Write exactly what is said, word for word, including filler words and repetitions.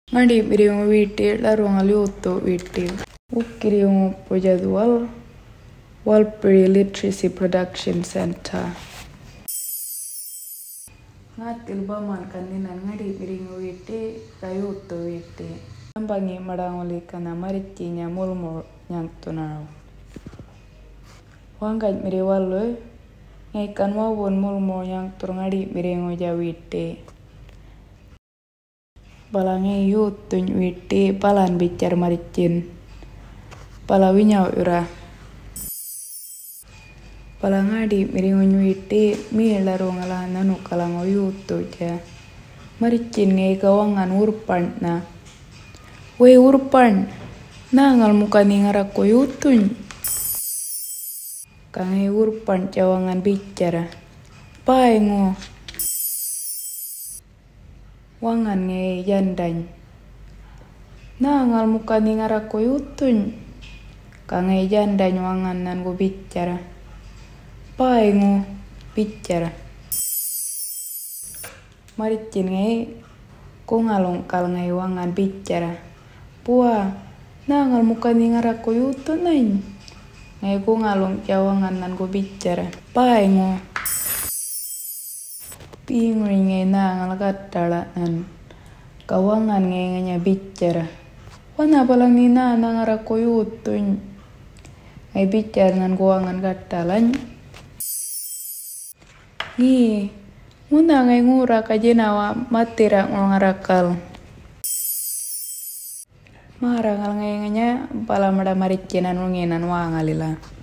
Ngadi biriungu witi laruanga liutu witi. Ukiriungu po jadwal Walpuri Literacy Production Center. Ngatil baman kandinan ngadi biriungu witi kayutu witi. Nambangi madangoli kana maricinya mulmul nyangtunau. Wangkat miri walu ngaikan wawun mulmul nyangtur ngadi biriungu jawiti. Balangi yutun witi palan bicar maricin. Palawinyau ura. Palangadi miringun witi mi laru ngalana nu kalango yutu ja. Maricin ngai kawangan urpan na. We urpan, nangal muka ni ngarako yutun. Kangai urpan cawangan bicara. Paengo. Wangan ngai jandan. Nangal muka ni ngarako yutun. Kangai jandan wangan nan go bicara. Paengo bicara. Maricin ngai ko ngalong kal ngai wangan bicara. Pua, nangal muka ni ngarako yutun nain. Ngai ko ngalong cawangan nan go bicara. Paengo. Pingoy ngay nangal katalaan. Kawangan ngay nganya bicara. Wana palang ni nana ngarako yutun. Ngay bicara nan kawangan katalan. Hi, muna ngay ngura kajinawa matira ngarakal. Marangal ngay nganya pala mada maricinan wanginan wangalila.